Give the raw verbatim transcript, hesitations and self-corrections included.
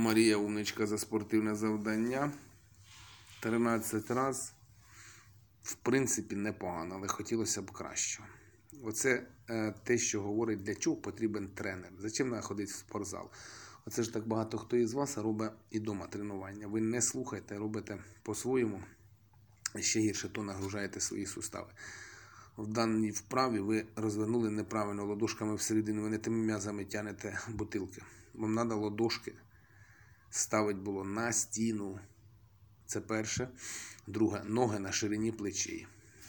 Марія умничка за спортивне завдання. тринадцять раз. В принципі, непогано, але хотілося б краще. Оце е, те, що говорить, для чого потрібен тренер. Зачем треба ходити в спортзал? Оце ж так багато хто із вас робить і вдома тренування. Ви не слухайте, робите по-своєму. Ще гірше, то нагружаєте свої сустави. В даній вправі ви розвернули неправильно ладошками всередину, ви не тими м'язами тянете бутилки. Вам треба ладошки ставити було на стіну. Це перше. Друге, ноги на ширині плечей.